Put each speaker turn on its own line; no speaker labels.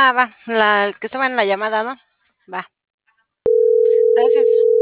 Va, el que estaba en la llamada, ¿no? Va, gracias.